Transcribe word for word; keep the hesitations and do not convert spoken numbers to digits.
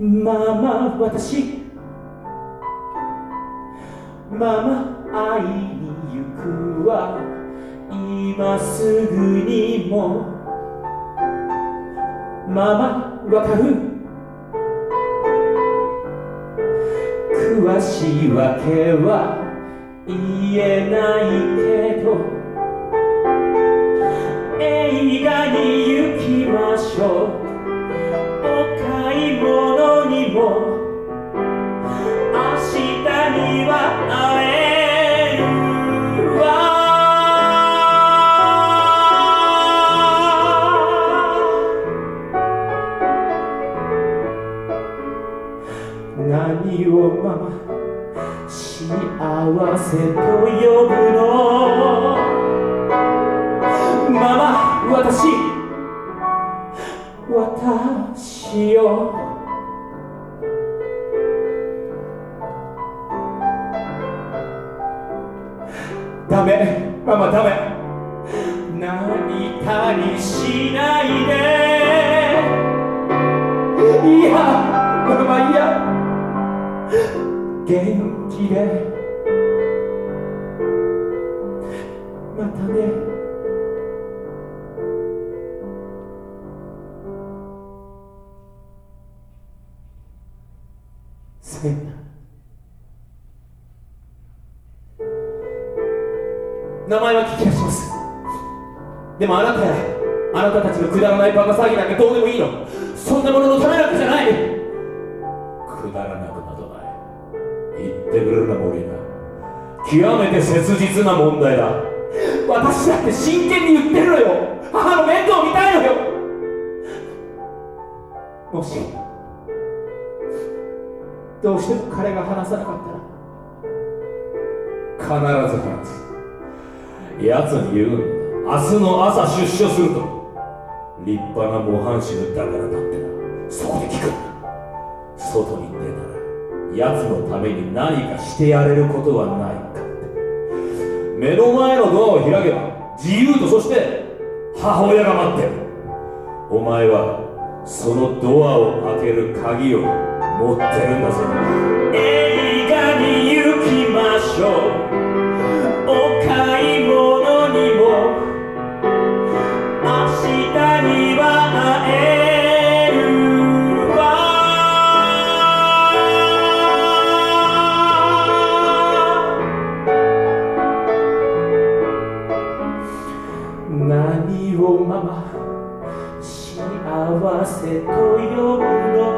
ママ私ママ会いに行くわ今すぐにもママわかる詳しいわけは言えないけど映画に行きましょうお買い物にも明日には会えるわ何をママ幸せと呼ぶのママ私私よダメママダメ泣いたりしないでいやママいや元気でまたねさよなら名前は聞き出しますでもあなたやあなたたちのくだらないバカ騒ぎなんかどうでもいいのそんなもののためなんかじゃないくだらなくなどない言ってくれるなモリーナ極めて切実な問題だ私だって真剣に言ってるのよ母の面倒を見たいのよもしどうしても彼が話さなかったら必ず話す奴に言うんだ明日の朝出所すると立派な模範囚だからだってなそこで聞くんだ外に出たら奴のために何かしてやれることはないかって目の前のドアを開けば自由とそして母親が待ってるお前はそのドアを開ける鍵を持ってるんだぞ映画に行きましょうお買い物にも明日には会えるわ何をママ幸せと呼ぶの